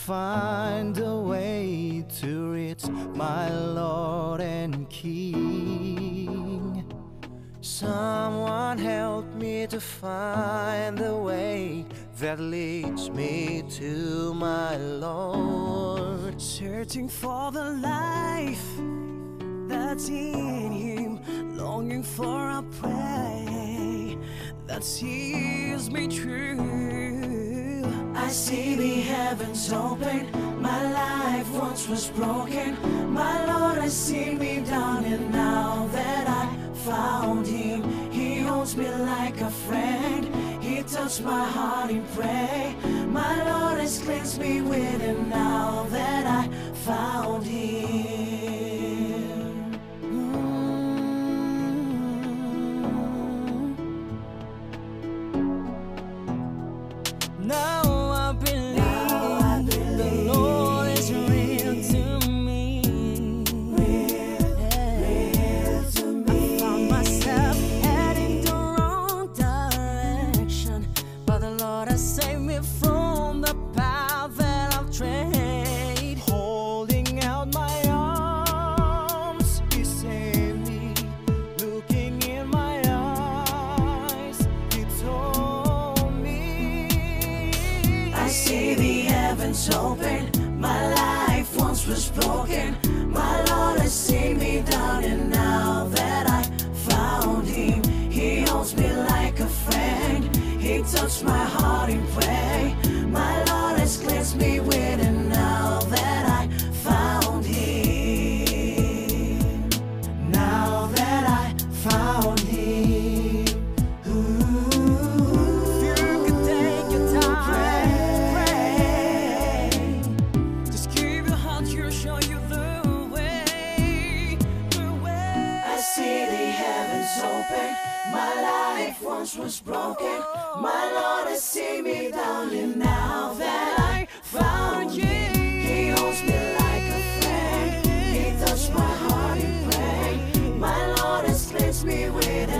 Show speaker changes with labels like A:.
A: find a way to reach my Lord and King. Someone help me to find the way that leads me to my Lord.
B: Searching for the life that's in Him, longing for a prayer that sees me through. I see the heavens open, my life once was broken. My Lord has seen me down, and now that I found Him, He holds me like a friend. He touched my heart in prayer. My Lord has cleansed me within, now that I found Him.
A: Now I believe the Lord is real to me.
B: Real to me.
A: I found myself heading the wrong direction, but the Lord has saved me from the path that I've tread. Holding out my arms, He saved me. Looking in my eyes, He told me,
B: I see the heavens open, my life once was broken. My Lord has seen me down, and now that I found Him, He holds me like a friend. He touched my heart in prayer. My Lord has cleansed me within, now that I found Him. Now that I found Him.
A: you can take your time,
B: Pray.
A: just give your heart, He'll show you the way, the way.
B: I see the heavens open, my life once was broken. My Lord has seen me down, and now that I found Him, He holds me like a friend. He touched my heart in prayer. My Lord has cleansed me with